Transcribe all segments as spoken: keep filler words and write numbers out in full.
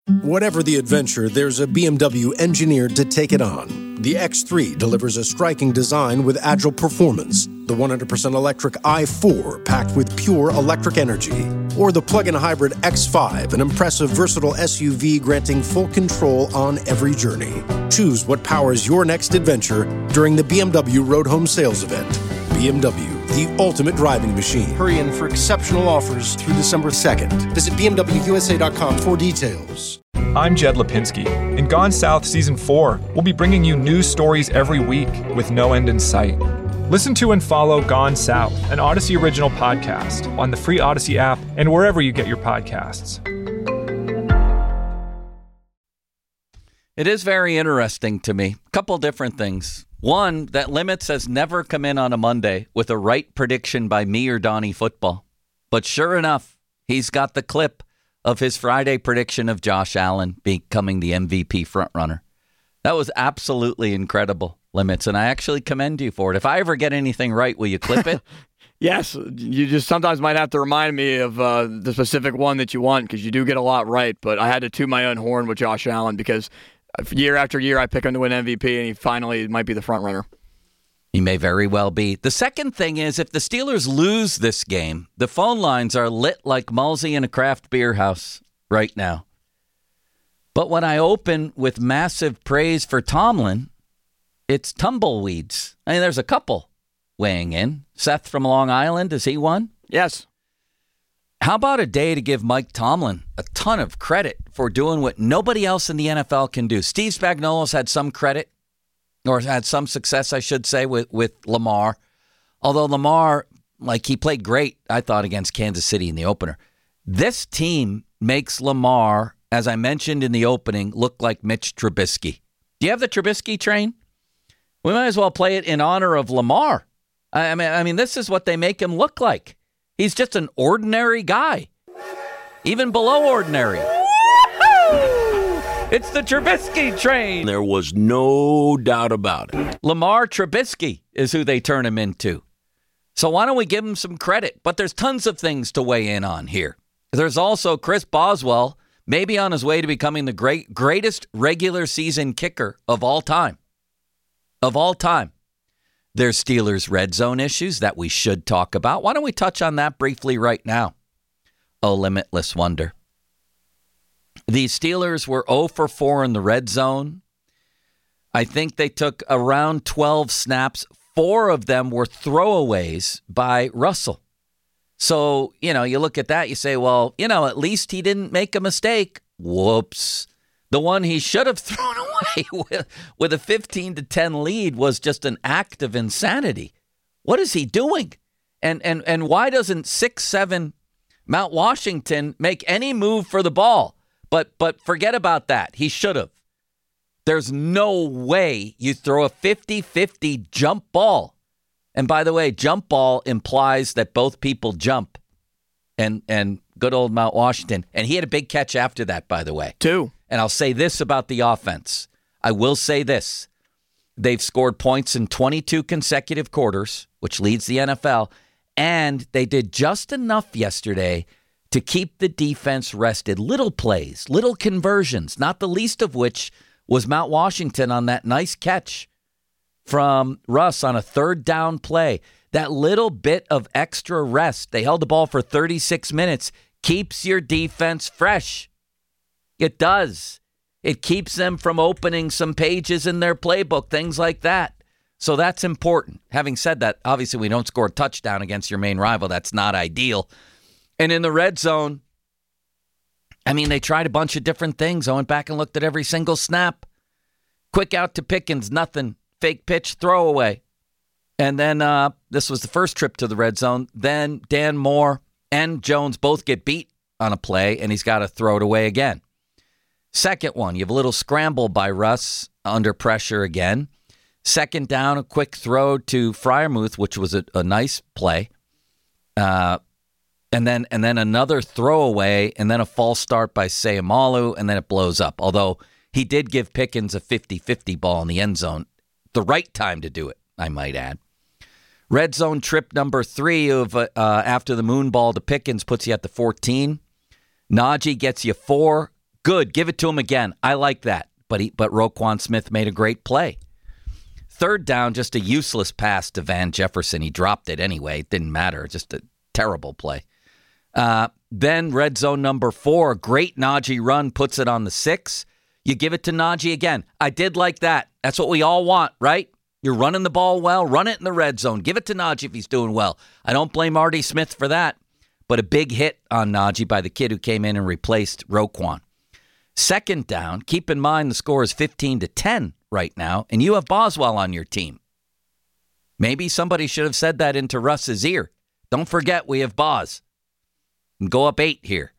Whatever the adventure, there's a B M W engineered to take it on. The X three delivers a striking design with agile performance. The one hundred percent electric i four packed with pure electric energy. Or the plug-in hybrid X five, an impressive versatile S U V granting full control on every journey. Choose what powers your next adventure during the B M W Road Home Sales Event. B M W, the ultimate driving machine. Hurry in for exceptional offers through December second. Visit B M W U S A dot com for details. I'm Jed Lipinski. In Gone South Season four, we'll be bringing you news stories every week with no end in sight. Listen to and follow Gone South, an Odyssey original podcast, on the free Odyssey app and wherever you get your podcasts. It is very interesting to me. A couple different things. One, that Limits has never come in on a Monday with a right prediction by me or Donnie Football. But sure enough, he's got the clip of his Friday prediction of Josh Allen becoming the M V P frontrunner. That was absolutely incredible, Limits, and I actually commend you for it. If I ever get anything right, will you clip it? Yes, you just sometimes might have to remind me of uh, the specific one that you want, because you do get a lot right, but I had to toot my own horn with Josh Allen because year after year I pick him to win M V P, and he finally might be the frontrunner. He may very well be. The second thing is, if the Steelers lose this game, the phone lines are lit like Mulsey in a craft beer house right now. But when I open with massive praise for Tomlin, it's tumbleweeds. I mean, there's a couple weighing in. Seth from Long Island, is he one? Yes. How about a day to give Mike Tomlin a ton of credit for doing what nobody else in the N F L can do? Steve Spagnuolo's had some credit, or had some success, I should say, with, with Lamar. Although Lamar, like, he played great, I thought, against Kansas City in the opener. This team makes Lamar, as I mentioned in the opening, look like Mitch Trubisky. Do you have the Trubisky train? We might as well play it in honor of Lamar. I mean, I mean, this is what they make him look like. He's just an ordinary guy, even below ordinary. It's the Trubisky train. There was no doubt about it. Lamar Trubisky is who they turn him into. So why don't we give him some credit? But there's tons of things to weigh in on here. There's also Chris Boswell, maybe on his way to becoming the great greatest regular season kicker of all time. Of all time. There's Steelers red zone issues that we should talk about. Why don't we touch on that briefly right now? Oh, limitless wonder. The Steelers were zero for four in the red zone. I think they took around twelve snaps. Four of them were throwaways by Russell. So, you know, you look at that, you say, well, you know, at least he didn't make a mistake. Whoops. The one he should have thrown away with, with a fifteen to ten lead was just an act of insanity. What is he doing? And and and why doesn't six seven Mount Washington make any move for the ball? But but forget about that. He should have. There's no way you throw a fifty-fifty jump ball. And by the way, jump ball implies that both people jump. And and good old Mount Washington. And he had a big catch after that, by the way. Two. And I'll say this about the offense. I will say this. They've scored points in twenty-two consecutive quarters, which leads the N F L. And they did just enough yesterday to keep the defense rested. Little plays, little conversions, not the least of which was Mount Washington on that nice catch from Russ on a third down play. That little bit of extra rest, they held the ball for thirty-six minutes, keeps your defense fresh. It does. It keeps them from opening some pages in their playbook, things like that. So that's important. Having said that, obviously we don't score a touchdown against your main rival. That's not ideal. And in the red zone, I mean, they tried a bunch of different things. I went back and looked at every single snap. Quick out to Pickens, nothing. Fake pitch, throwaway. And then uh, this was the first trip to the red zone. Then Dan Moore and Jones both get beat on a play, and he's got to throw it away again. Second one, you have a little scramble by Russ under pressure again. Second down, a quick throw to Freiermuth, which was a, a nice play. Uh And then and then another throwaway, and then a false start by Sayamalu, and then it blows up. Although he did give Pickens a fifty-fifty ball in the end zone. The right time to do it, I might add. Red zone trip number three of uh, after the moon ball to Pickens puts you at the fourteen. Najee gets you four. Good. Give it to him again. I like that. But he, but Roquan Smith made a great play. Third down, just a useless pass to Van Jefferson. He dropped it anyway. It didn't matter. Just a terrible play. Uh, then red zone number four, great Najee run, puts it on the six. You give it to Najee again. I did like that. That's what we all want, right? You're running the ball well. Run it in the red zone. Give it to Najee if he's doing well. I don't blame Artie Smith for that. But a big hit on Najee by the kid who came in and replaced Roquan. Second down, keep in mind the score is fifteen to ten right now, and you have Boswell on your team. Maybe somebody should have said that into Russ's ear. Don't forget we have Boz. And go up eight here.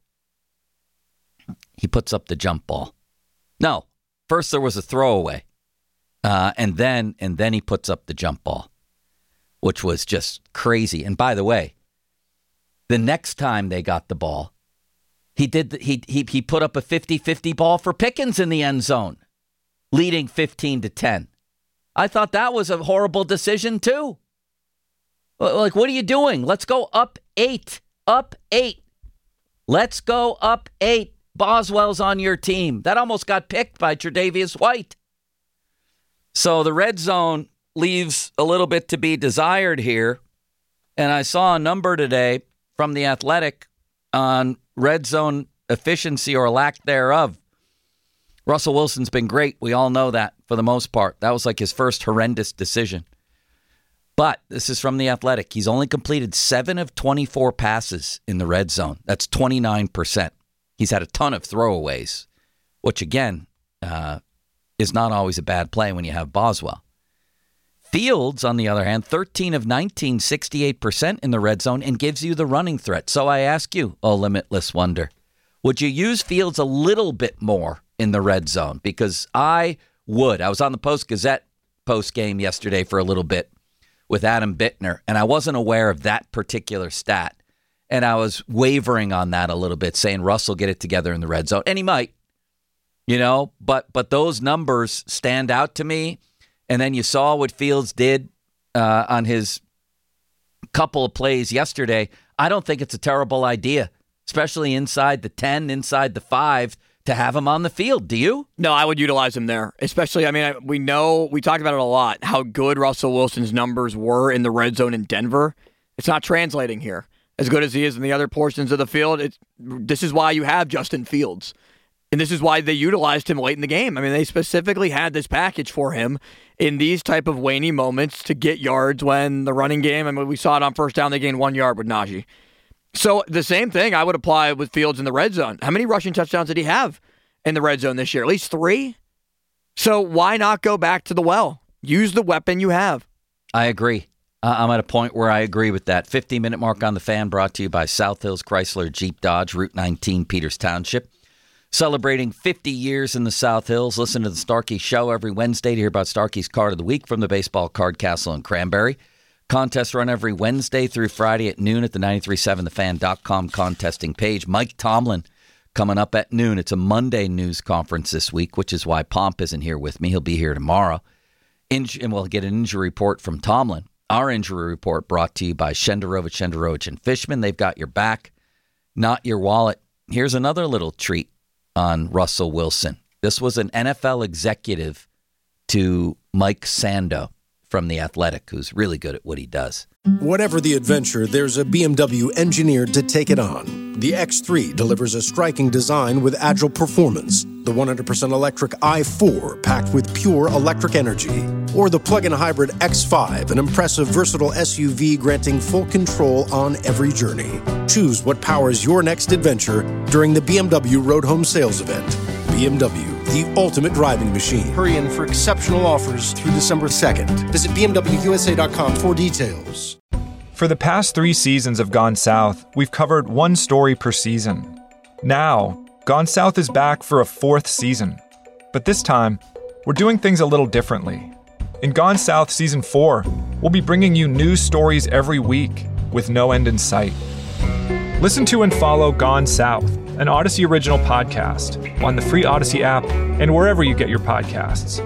He puts up the jump ball. No, first there was a throwaway. Uh, and then and then he puts up the jump ball, which was just crazy. And by the way, the next time they got the ball, he did the, he he he put up a fifty-fifty ball for Pickens in the end zone, leading fifteen to ten. I thought that was a horrible decision too. Like, what are you doing? Let's go up eight. Up eight. Let's go up eight. Boswell's on your team. That almost got picked by Tre'Davious White. So the red zone leaves a little bit to be desired here. And I saw a number today from The Athletic on red zone efficiency or lack thereof. Russell Wilson's been great. We all know that for the most part. That was like his first horrendous decision. But this is from The Athletic. He's only completed seven of twenty-four passes in the red zone. That's twenty-nine percent. He's had a ton of throwaways, which again uh, is not always a bad play when you have Boswell. Fields, on the other hand, thirteen of nineteen, sixty-eight percent in the red zone and gives you the running threat. So I ask you, oh, limitless wonder, would you use Fields a little bit more in the red zone? Because I would. I was on the Post-Gazette post-game yesterday for a little bit with Adam Bittner, and I wasn't aware of that particular stat. And I was wavering on that a little bit, saying Russell get it together in the red zone. And he might, you know, but but those numbers stand out to me. And then you saw what Fields did uh, on his couple of plays yesterday. I don't think it's a terrible idea, especially inside the ten, inside the five, to have him on the field. Do you? No, I would utilize him there. Especially, I mean, I, we know, we talked about it a lot, how good Russell Wilson's numbers were in the red zone in Denver. It's not translating here. As good as he is in the other portions of the field, it's, this is why you have Justin Fields. And this is why they utilized him late in the game. I mean, they specifically had this package for him in these type of waney moments to get yards when the running game, I mean, we saw it on first down, they gained one yard with Najee. So the same thing I would apply with Fields in the red zone. How many rushing touchdowns did he have in the red zone this year? At least three? So why not go back to the well? Use the weapon you have. I agree. Uh, I'm at a point where I agree with that. fifteen-minute mark on the Fan brought to you by South Hills Chrysler Jeep Dodge, Route nineteen, Peters Township. Celebrating fifty years in the South Hills. Listen to the Starkey Show every Wednesday to hear about Starkey's Card of the Week from the Baseball Card Castle in Cranberry. Contests run every Wednesday through Friday at noon at the nine three seven the fan dot com contesting page. Mike Tomlin coming up at noon. It's a Monday news conference this week, which is why Pomp isn't here with me. He'll be here tomorrow. Inj- and we'll get an injury report from Tomlin. Our injury report brought to you by Shenderovich, Shenderovich and Fishman. They've got your back, not your wallet. Here's another little treat on Russell Wilson. This was an N F L executive to Mike Sando from The Athletic, who's really good at what he does. Whatever the adventure, there's a B M W engineered to take it on. The X three delivers a striking design with agile performance. The one hundred percent electric i four packed with pure electric energy. Or the plug-in hybrid X five, an impressive versatile S U V granting full control on every journey. Choose what powers your next adventure during the B M W Road Home Sales Event. B M W, the ultimate driving machine. Hurry in for exceptional offers through December second. Visit B M W U S A dot com for details. For the past three seasons of Gone South, we've covered one story per season. Now, Gone South is back for a fourth season. But this time, we're doing things a little differently. In Gone South Season four, we'll be bringing you new stories every week with no end in sight. Listen to and follow Gone South, an Odyssey original podcast, on the free Odyssey app and wherever you get your podcasts.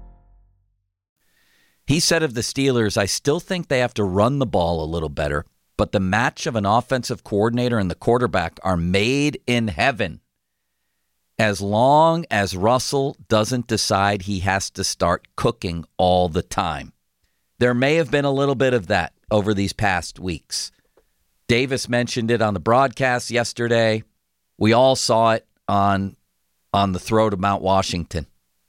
He said of the Steelers, I still think they have to run the ball a little better. but the match of an offensive coordinator and the quarterback are made in heaven as long as Russell doesn't decide he has to start cooking all the time. There may have been a little bit of that over these past weeks. Davis mentioned it on the broadcast yesterday. We all saw it on, on the throw to Mount Washington.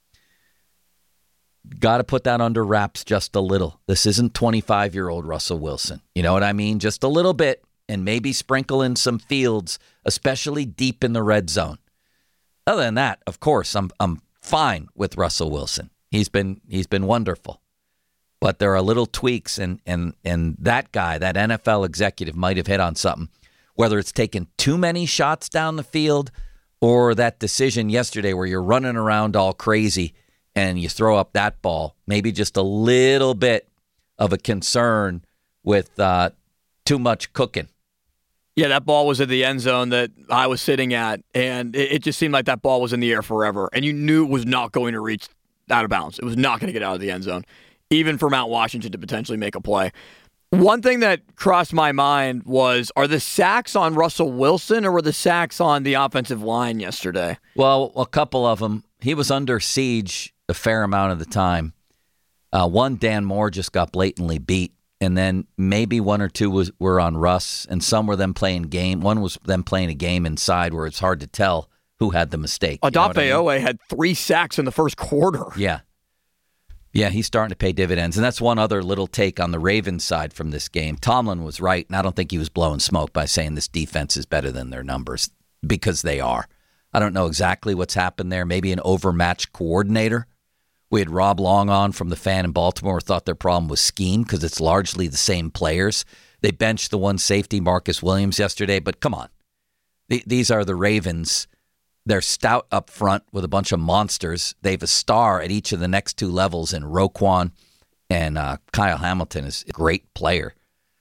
Got to put that under wraps just a little. This isn't twenty-five-year-old Russell Wilson. You know what I mean? Just a little bit, and maybe sprinkle in some fields, especially deep in the red zone. Other than that, of course, I'm I'm fine with Russell Wilson. He's been he's been wonderful. But there are little tweaks, and and and that guy, that N F L executive, might have hit on something. Whether it's taken too many shots down the field, or that decision yesterday where you're running around all crazy and you throw up that ball, maybe just a little bit of a concern with uh, too much cooking. Yeah, that ball was in the end zone that I was sitting at, and it, it just seemed like that ball was in the air forever, and you knew it was not going to reach out of bounds. It was not going to get out of the end zone, even for Mount Washington to potentially make a play. One thing that crossed my mind was, are the sacks on Russell Wilson or were the sacks on the offensive line yesterday? Well, a couple of them. He was under siege a fair amount of the time. Uh, one, Dan Moore just got blatantly beat, and then maybe one or two was were on Russ, and some were them playing game. One was them playing a game inside where it's hard to tell who had the mistake. Odafe you know Owe I mean? had three sacks in the first quarter. Yeah. Yeah, he's starting to pay dividends. And that's one other little take on the Ravens side from this game. Tomlin was right, and I don't think he was blowing smoke by saying this defense is better than their numbers, because they are. I don't know exactly what's happened there. Maybe an overmatched coordinator. We had Rob Long on from the Fan in Baltimore, thought their problem was scheme because it's largely the same players. They benched the one safety, Marcus Williams, yesterday, but come on. These are the Ravens. They're stout up front with a bunch of monsters. They have a star at each of the next two levels in Roquan, and uh, Kyle Hamilton is a great player.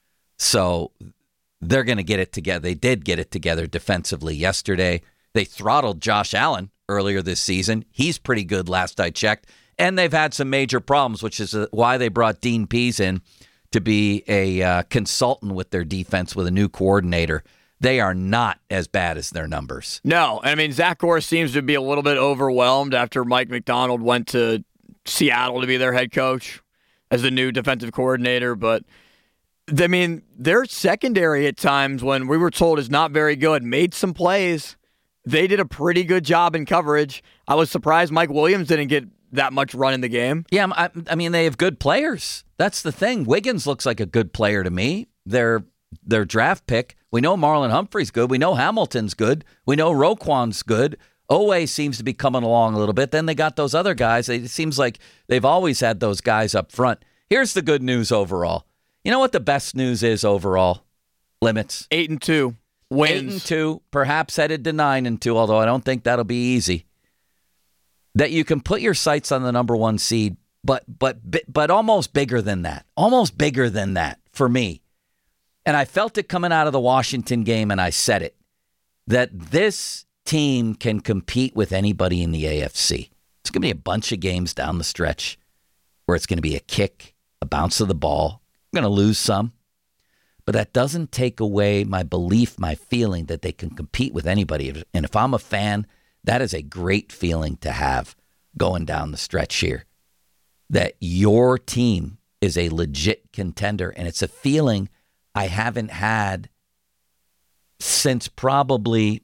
So they're going to get it together. They did get it together defensively yesterday. They throttled Josh Allen earlier this season. He's pretty good last I checked. And they've had some major problems, which is why they brought Dean Pease in to be a uh, consultant with their defense with a new coordinator. They are not as bad as their numbers. No, I mean, Zach Gore seems to be a little bit overwhelmed after Mike McDonald went to Seattle to be their head coach as the new defensive coordinator. But, I mean, their secondary at times, when we were told is not very good, made some plays. They did a pretty good job in coverage. I was surprised Mike Williams didn't get that much run in the game. Yeah, I, I mean, they have good players. That's the thing. Wiggins looks like a good player to me. Their their draft pick. We know Marlon Humphrey's good. We know Hamilton's good. We know Roquan's good. Owe seems to be coming along a little bit. Then they got those other guys. It seems like they've always had those guys up front. Here's the good news overall. You know what the best news is overall? Limits. Eight and two. Wins. Eight and two, perhaps headed to nine and two, although I don't think that'll be easy. That you can put your sights on the number one seed, but but but almost bigger than that. Almost bigger than that for me. And I felt it coming out of the Washington game, and I said it, that this team can compete with anybody in the A F C. It's going to be a bunch of games down the stretch where it's going to be a kick, a bounce of the ball. I'm going to lose some. But that doesn't take away my belief, my feeling that they can compete with anybody. And if I'm a fan, that is a great feeling to have going down the stretch here. That your team is a legit contender. And it's a feeling I haven't had since probably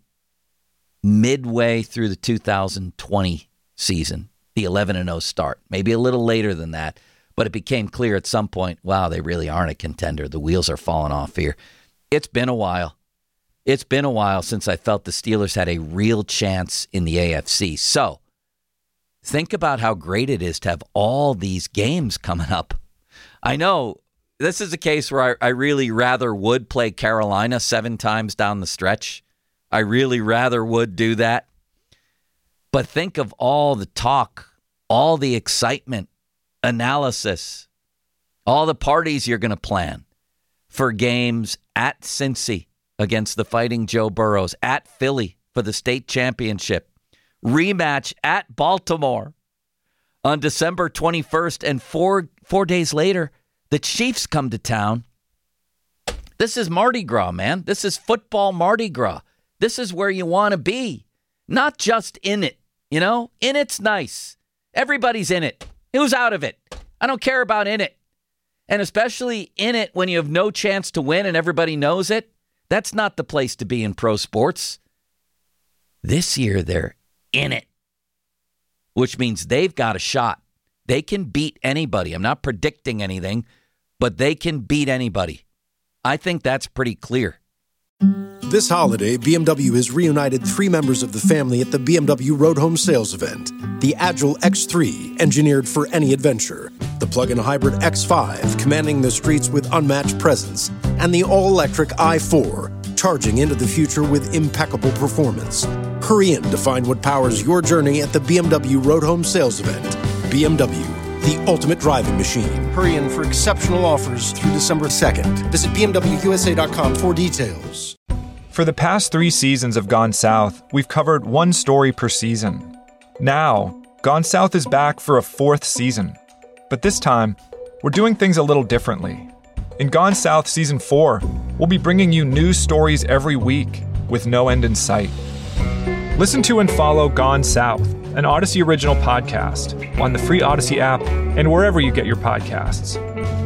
midway through the two thousand twenty season, the eleven and oh start. Maybe a little later than that. But it became clear at some point, wow, they really aren't a contender. The wheels are falling off here. It's been a while. It's been a while since I felt the Steelers had a real chance in the A F C. So think about how great it is to have all these games coming up. I know this is a case where I, I really rather would play Carolina seven times down the stretch. I really rather would do that. But think of all the talk, all the excitement, analysis, all the parties you're going to plan for games at Cincy against the Fighting Joe Burrows, at Philly for the state championship, rematch at Baltimore on December twenty-first, and four four days later, the Chiefs come to town. This is Mardi Gras, man. This is football Mardi Gras. This is where you want to be. Not just in it, you know? In it's nice. Everybody's in it. Who's out of it? I don't care about in it. And especially in it when you have no chance to win and everybody knows it. That's not the place to be in pro sports. This year, they're in it, which means they've got a shot. They can beat anybody. I'm not predicting anything, but they can beat anybody. I think that's pretty clear. This holiday, B M W has reunited three members of the family at the B M W Road Home Sales event. The Agile X three, engineered for any adventure. The plug-in hybrid X five, commanding the streets with unmatched presence. And the all-electric i four, charging into the future with impeccable performance. Hurry in to find what powers your journey at the B M W Road Home Sales event. B M W, the ultimate driving machine. Hurry in for exceptional offers through December second. Visit B M W U S A dot com for details. For the past three seasons of Gone South, we've covered one story per season. Now, Gone South is back for a fourth season. But this time, we're doing things a little differently. In Gone South Season four, we'll be bringing you news stories every week with no end in sight. Listen to and follow Gone South, an Odyssey original podcast, on the free Odyssey app and wherever you get your podcasts.